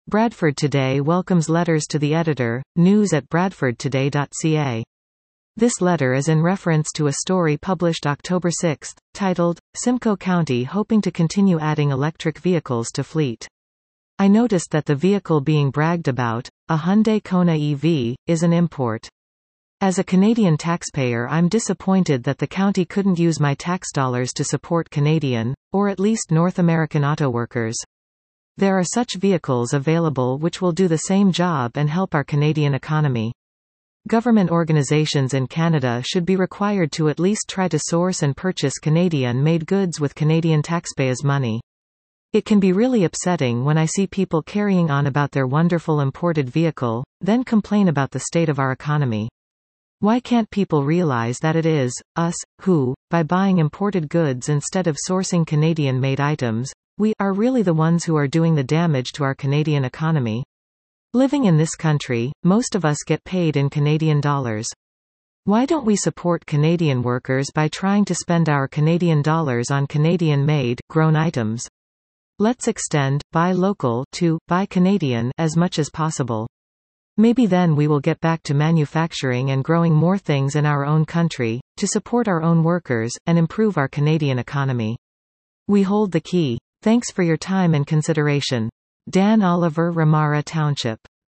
Bradford Today welcomes letters to the editor, news@bradfordtoday.ca. This letter is in reference to a story published October 6, titled, Simcoe County Hoping to Continue Adding Electric Vehicles to Fleet. I noticed that the vehicle being bragged about, a Hyundai Kona EV, is an import. As a Canadian taxpayer, I'm disappointed that the county couldn't use my tax dollars to support Canadian, or at least North American auto workers. There are such vehicles available which will do the same job and help our Canadian economy. Government organizations in Canada should be required to at least try to source and purchase Canadian-made goods with Canadian taxpayers' money. It can be really upsetting when I see people carrying on about their wonderful imported vehicle, then complain about the state of our economy. Why can't people realize that it is us who, by buying imported goods instead of sourcing Canadian-made items, we are really the ones who are doing the damage to our Canadian economy? Living in this country, most of us get paid in Canadian dollars. Why don't we support Canadian workers by trying to spend our Canadian dollars on Canadian-made, grown items? Let's extend buy local to buy Canadian as much as possible. Maybe then we will get back to manufacturing and growing more things in our own country, to support our own workers, and improve our Canadian economy. We hold the key. Thanks for your time and consideration. Dan Oliver, Ramara Township.